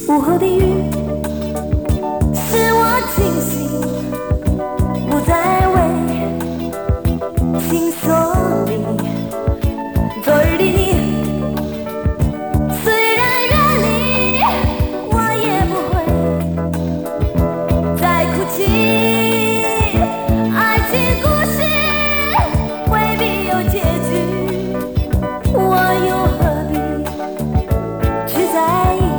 午后的雨，使我清醒，不再为情所迷。昨日的你，虽然远离，我也不会再哭泣。爱情故事未必有结局，我又何必去在意？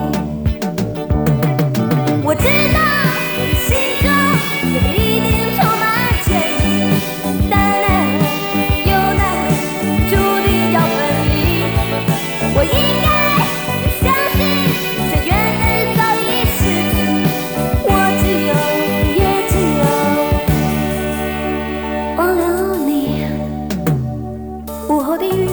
我知道心中也一定充满歉意，但奈何又奈何，注定要分离。我应该相信这缘分早已逝去，我只有也只有忘了你。午后的雨，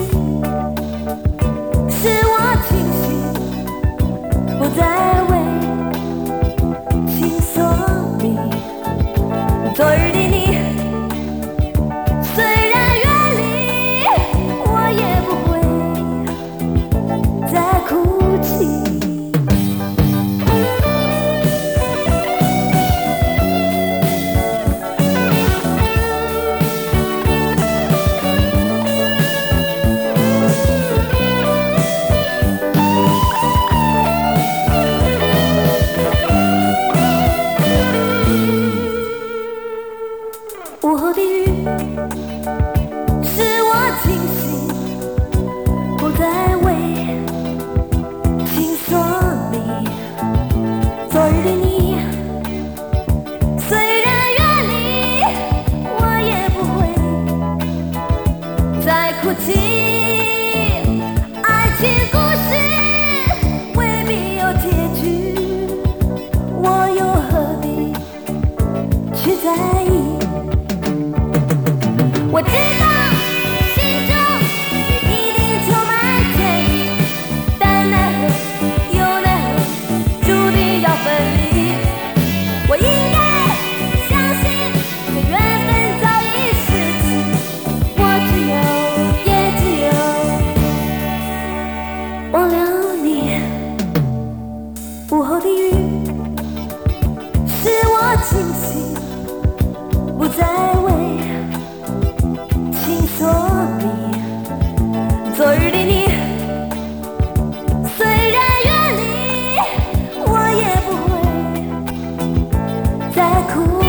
使我清醒，不再为情所迷。昨日的你，虽然远离，我也不会再哭泣。午后的雨，使我清醒，不再为情所迷。昨日的你，虽然远离，我也不会再哭泣。爱情故事未必有结局，我又何必去在意？我知道心中也一定充满歉意，但奈何又奈何，注定要分离。我应该相信这缘分早已逝去，我只有也只有忘了你。午后的雨，使我清醒，不再为情所迷。昨日的你，虽然远离，我也不会再哭。